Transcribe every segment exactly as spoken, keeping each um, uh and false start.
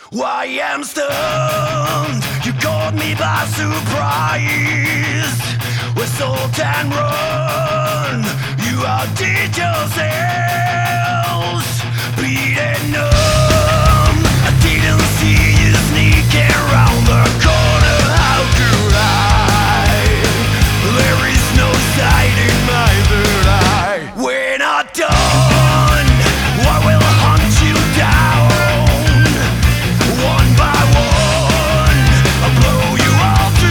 Why am stoned? You caught me by surprise. With salt and run, you outdid yourselves. Beaten numb, I didn't see you sneaking round the corner. How could I? There is no sight in my third eye. We're not done. I will hunt you down. One by one, I'll blow you all to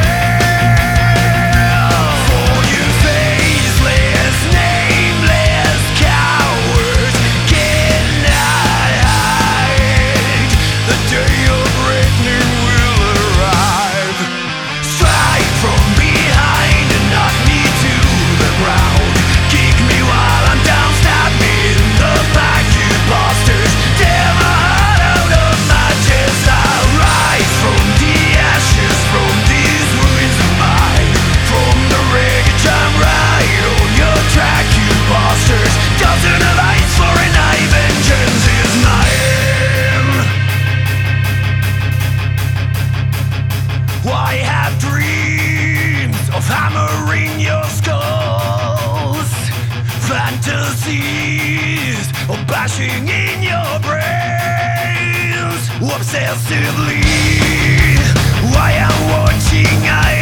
hell. For you faceless, nameless cowards cannot hide. The day of reckoning will arrive. Strike from behind and knock me to the ground. Kick me while I'm down, stab me in the back, you bastards. Tear my heart out of my chest. I'll rise from the ashes, from these ruins of mine. From the wreckage I'm right on your track, you bastards. Dozen of ice for an eye, vengeance is mine. Why have dreams of hammering your skulls? Fantasies of bashing in your brains. Obsessively, I am watching, I